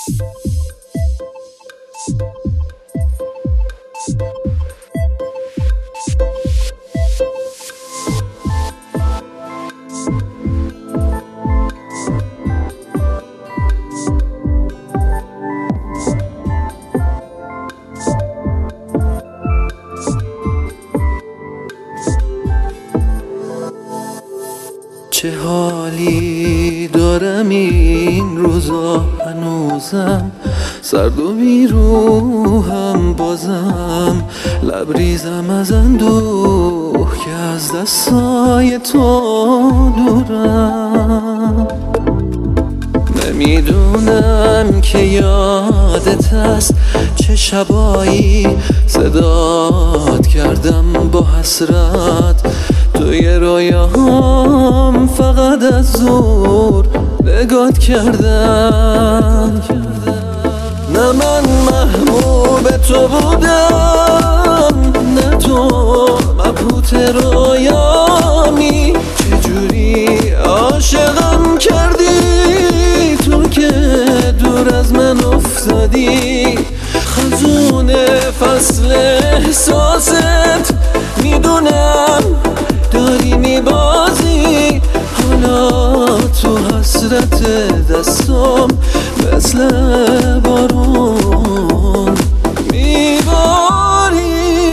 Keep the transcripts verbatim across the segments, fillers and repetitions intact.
چه حالی دارم این روزا، هنوزم سرد و بیروحم، بازم لبریزم از اندوه که از دستای تو دورم. نمیدونم که یادت هست چه شبایی صدات کردم با حسرت توی رویاهام، فقط از زور نگات کردم. نه من محبوب تو بودم، نه تو مبهوت رویامی. چجوری عاشقم کردی تو که دور از من افتادی؟ خزون فصل احساست میدونم داری میبازی، حالا تو حسرت دستم مثل بارون میباری.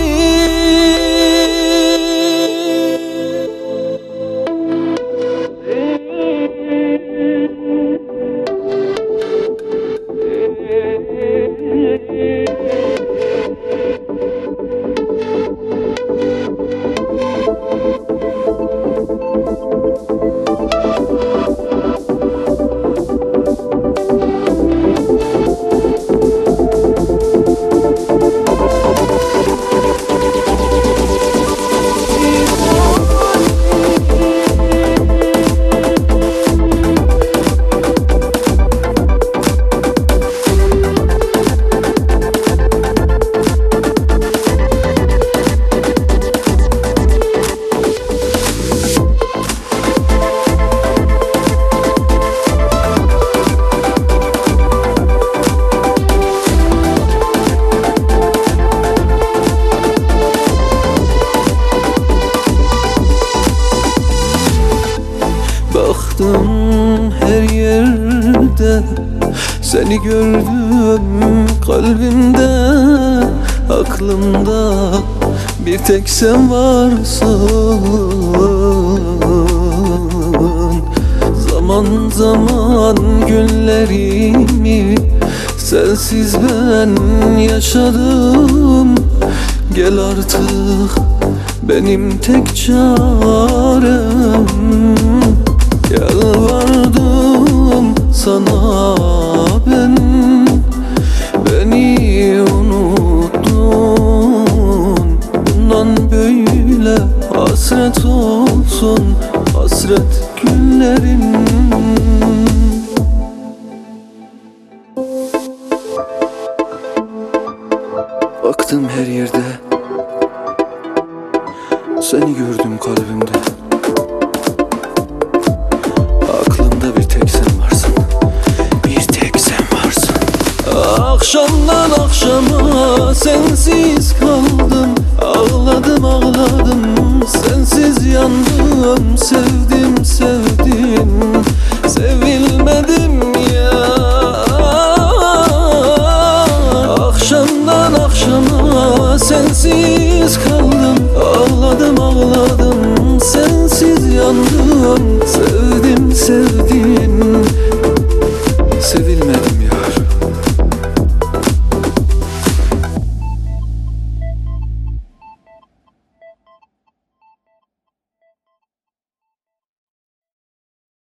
Baktım her yerde, seni gördüm kalbimde, aklımda bir tek sen varsın. Zaman zaman günlerimi sensiz ben yaşadım. Gel artık benim tek çarem. Yalvardım sana ben, beni unuttun. Bundan böyle hasret olsun, hasret günlerim. Baktım her yerde, seni gördüm kalbimde. Aklımda bir tek sen varsın, bir tek sen varsın. Akşamdan akşama sensiz kaldım, ağladım ağladım, sensiz yandım. Sevdim sevdim, sevilmedim ya. Akşamdan akşama sensiz kaldım,